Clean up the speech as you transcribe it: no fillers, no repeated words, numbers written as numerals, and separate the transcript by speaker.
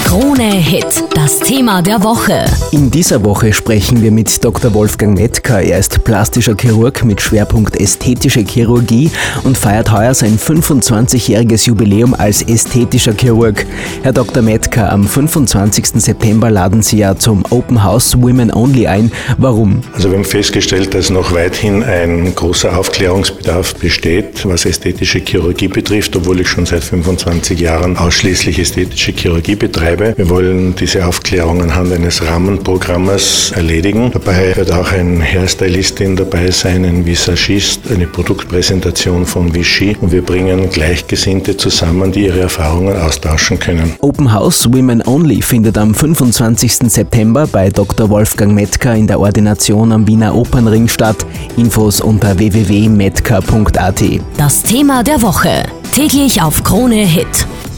Speaker 1: Krone Hit, das Thema der Woche.
Speaker 2: In dieser Woche sprechen wir mit Dr. Wolfgang Mettker. Er ist plastischer Chirurg mit Schwerpunkt ästhetische Chirurgie und feiert heuer sein 25-jähriges Jubiläum als ästhetischer Chirurg. Herr Dr. Mettker, am 25. September laden Sie ja zum Open House Women Only ein. Warum?
Speaker 3: Also wir haben festgestellt, dass noch weithin ein großer Aufklärungsbedarf besteht, was ästhetische Chirurgie betrifft, obwohl ich schon seit 25 Jahren ausschließlich ästhetische Chirurgie betreibe. Wir wollen diese Aufklärung anhand eines Rahmenprogrammes erledigen. Dabei wird auch ein Hairstylistin dabei sein, ein Visagist, eine Produktpräsentation von Vichy und wir bringen Gleichgesinnte zusammen, die ihre Erfahrungen austauschen können.
Speaker 2: Open House Women Only findet am 25. September bei Dr. Wolfgang Mettker in der Ordination am Wiener Opernring statt. Infos unter www.mettker.at.
Speaker 1: Das Thema der Woche, täglich auf Krone Hit.